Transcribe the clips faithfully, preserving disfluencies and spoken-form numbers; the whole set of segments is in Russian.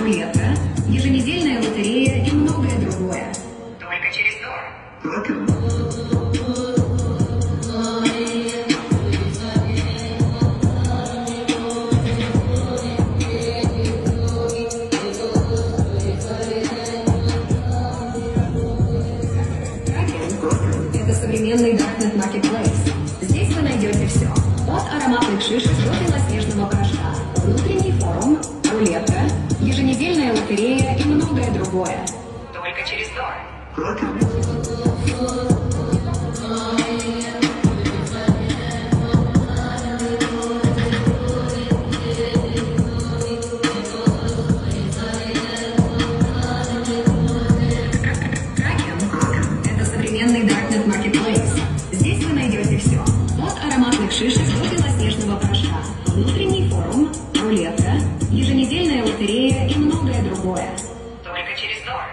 рулетка, еженедельная лотерея и многое другое. Только через Дор. Это современный Darknet Marketplace. Здесь вы найдете все. От ароматных шишек до белоснежного порошка. Внутренний форум, рулетка, еженедельная лотерея и многое другое. Только через Дор. Это современный Darknet Marketplace. Здесь вы найдете все. От ароматных шишек до белоснежного порошка. Внутренний форум, рулетка, еженедельная лотерея и многое другое. Только через Дор.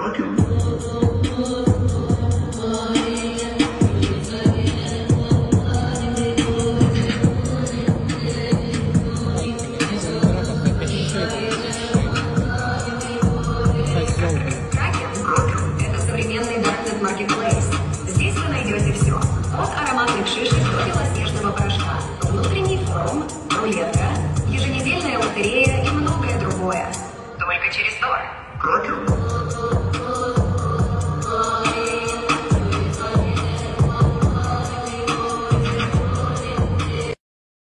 Это современный Darknet Marketplace. Здесь вы найдете все. От ароматных шишек до белоснежного порошка. Внутренний форум, рулетка, еженедельная лотерея и многое другое. Только через Дор.